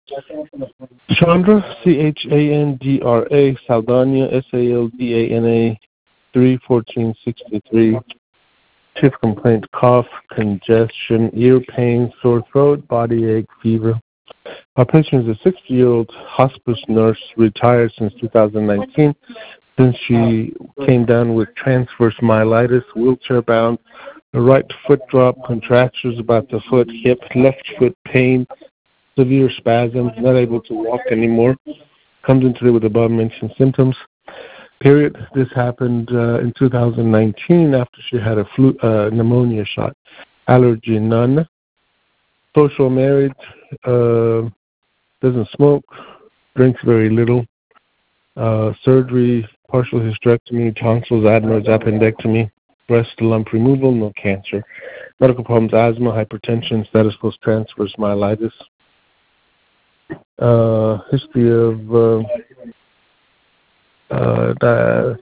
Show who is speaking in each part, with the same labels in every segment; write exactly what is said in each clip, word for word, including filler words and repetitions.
Speaker 1: Chandra, C H A N D R A, Saldana, S A L D A N A, three fourteen sixty-three. Chief complaint, cough, congestion, ear pain, sore throat, body ache, fever. Our patient is a sixty-year-old hospice nurse, retired since two thousand nineteen. Since she came down with transverse myelitis, wheelchair-bound, the right foot drop, contractures about the foot, hip, left foot pain, severe spasms, not able to walk anymore. Comes in today with above-mentioned symptoms. Period. This happened uh, in two thousand nineteen after she had a flu, uh, pneumonia shot. Allergy, none. Social, married, uh, doesn't smoke, drinks very little. Uh, surgery, partial hysterectomy, tonsils, adenoids, appendectomy, breast lump removal, no cancer. Medical problems, asthma, hypertension, status post transverse myelitis. Uh, history of uh, uh, di-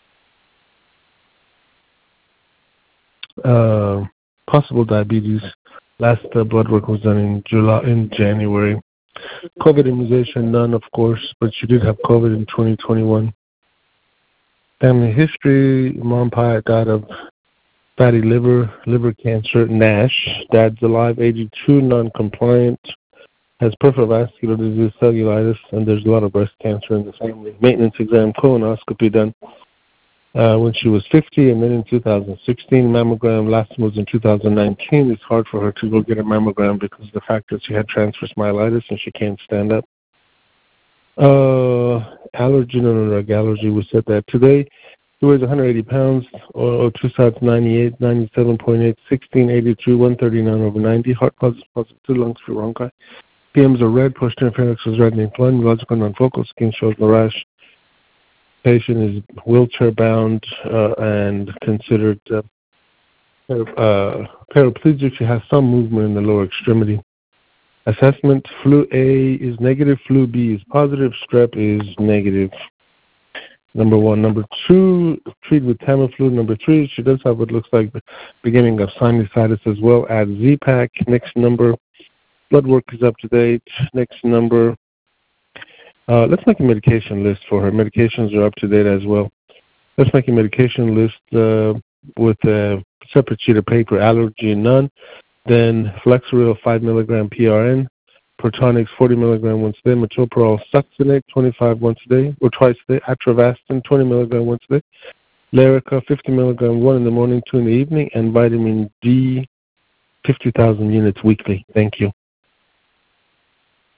Speaker 1: uh, possible diabetes. Last uh, blood work was done in July, in January. COVID immunization, none, of course, but she did have COVID in twenty twenty-one. Family history: mom died of fatty liver, liver cancer, NASH. Dad's alive, eighty-two, non-compliant. Has peripheral vascular disease, cellulitis, and there's a lot of breast cancer in the family. Maintenance exam, colonoscopy done uh, when she was fifty, and then in two thousand sixteen, mammogram. Last one was in two thousand nineteen. It's hard for her to go get a mammogram because of the fact that she had transverse myelitis and she can't stand up. Uh, allergen and drug allergy, we said that. Today, she weighs one hundred eighty pounds, or two sides ninety-eight, ninety-seven point eight, sixteen eighty-two, one thirty-nine over ninety. Heart positive, positive, two lungs for bronchi. P Ms are red, posterior pharynx is red and inflamed, neurological non-focal, skin shows no rash. Patient is wheelchair-bound uh, and considered uh, uh, paraplegic. She has some movement in the lower extremity. Assessment: flu A is negative, flu B is positive, strep is negative. Number one. Number two, treat with Tamiflu. Number three, she does have what looks like the beginning of sinusitis as well. Add Z-Pak. Next number. Blood work is up to date. Next number. Uh, let's make a medication list for her. Medications are up to date as well. Let's make a medication list uh, with a separate sheet of paper. Allergy, none. Then Flexeril, five milligram P R N. Protonix, forty milligram once a day. Metoprolol succinate, twenty-five once a day, or twice a day. Atravastin, twenty milligram once a day. Lyrica, fifty milligram, one in the morning, two in the evening. And vitamin D, fifty thousand units weekly. Thank you.